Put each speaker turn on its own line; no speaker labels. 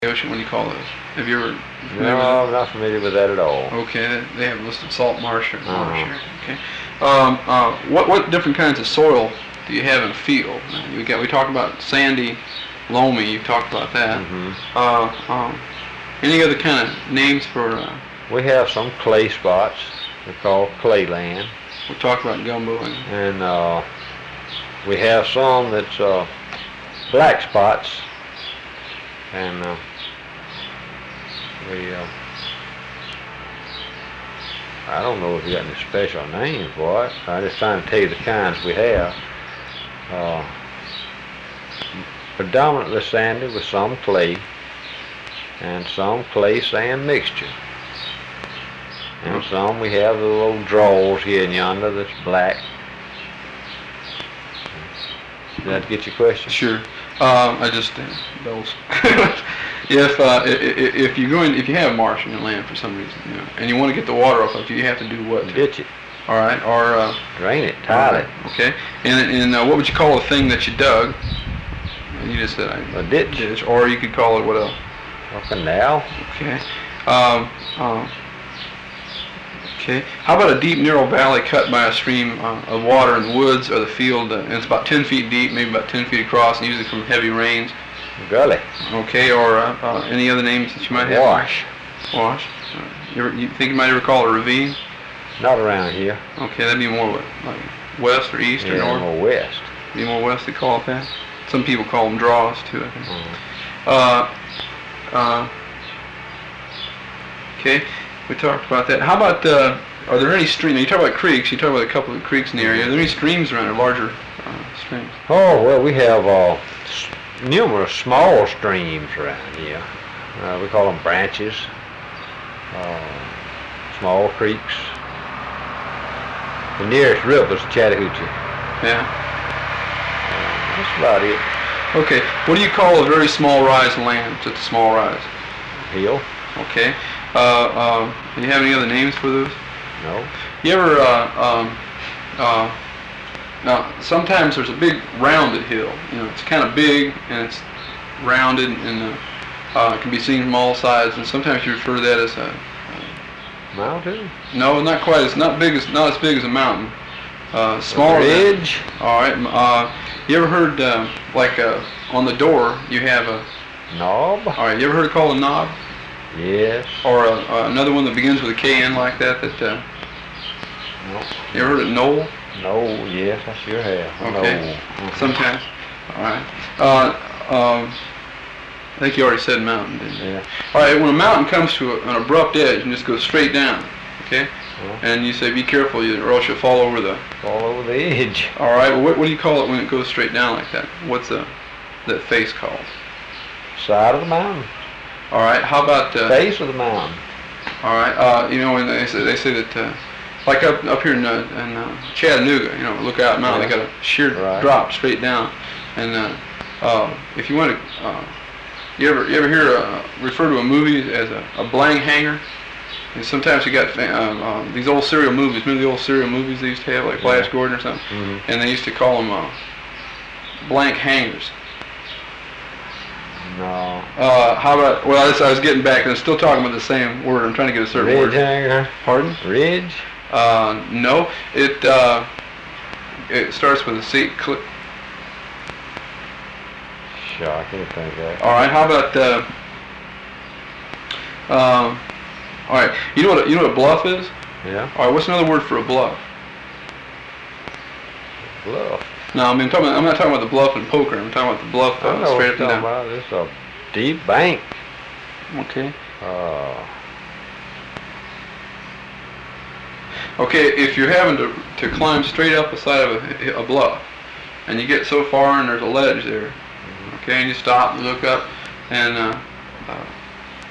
ocean? What do you call those? Have you ever?
No, I'm not familiar with that at all.
Okay, they have listed salt marsh or marsh here. Okay. What different kinds of soil do you have in a field? We talked about sandy, loamy. You talked about that. Any other kind of names for?
We have some clay spots. They're called clay land.
We talked about gumbo
and we have some that's black spots, and I don't know if you got any special name for it. I'm just trying to tell you the kinds we have. Predominantly sandy with some clay and some clay sand mixture. And some we have the little draws here and yonder that's black. Did that get your question?
Sure. I just those. If you have marsh in your land for some reason, and you want to get the water off of it, you have to do what?
Ditch it.
All right. Or
drain it, tile it.
Okay. And what would you call the thing that you dug? And you just said
a ditch.
Or you could call it what else?
A canal.
Okay. Okay. How about a deep, narrow valley cut by a stream of water in the woods or the field, and it's about 10 feet deep, maybe about 10 feet across, and usually from heavy rains?
Gully.
Okay. Or any other names that you might have?
Wash.
Wash. You think you might ever call it a ravine?
Not around here.
Okay, that'd be more like west or east or north?
More west.
Be more west to call it that? Some people call them draws too, I think. Okay, we talked about that. How about, are there any streams? You talk about creeks, you talk about a couple of creeks in the area. Are there any streams around, or larger streams?
Oh, well, we have numerous small streams around here. We call them branches, small creeks. The nearest river is Chattahoochee.
Yeah.
That's about it.
Okay. What do you call a very small rise in land? Just a small rise.
Hill.
Okay. Do you have any other names for those?
No.
You ever? Now, sometimes there's a big rounded hill. It's kind of big and it's rounded and it can be seen from all sides. And sometimes you refer to that as a
mountain.
No, not quite. It's not as big as a mountain. Smaller.
A ridge.
All right. You ever heard on the door you have a
knob?
All right. You ever heard it called a knob?
Yes.
Or another one that begins with a K-N like that?
No.
You ever heard of knoll?
No. Yes, I sure have.
Okay.
No.
Sometimes. All right. I think you already said mountain, didn't you?
Yeah.
All right. When a mountain comes to an abrupt edge and just goes straight down, okay? And you say, be careful, or else you'll fall over the
edge.
All right. Well, what do you call it when it goes straight down like that? What's that face called?
Side of the mountain.
All right. How about
base of the mountain?
All right. When they say that, like up here in Chattanooga, Lookout Mountain, they got a sheer drop straight down, and if you want to, you ever hear refer to a movie as a blank hanger? And sometimes you got these old serial movies. Remember the old serial movies they used to have, like Flash Gordon or something? Mm-hmm. And they used to call them blank hangers.
No.
How about? Well, I was getting back, and I'm still talking about the same word. I'm trying to get a certain word.
Ridge hanger.
Pardon?
Ridge.
No. It starts with a C.
Sure, I can't think of that.
All right. How about? All right. You know what a bluff is?
Yeah.
All right. What's another word for a bluff?
Bluff.
No, I'm not talking about the bluff in poker. I'm talking about the bluff straight up and down.
About. It's a deep bank.
Okay. Okay, if you're having to climb straight up the side of a bluff, and you get so far and there's a ledge there, okay, and you stop, you look up, and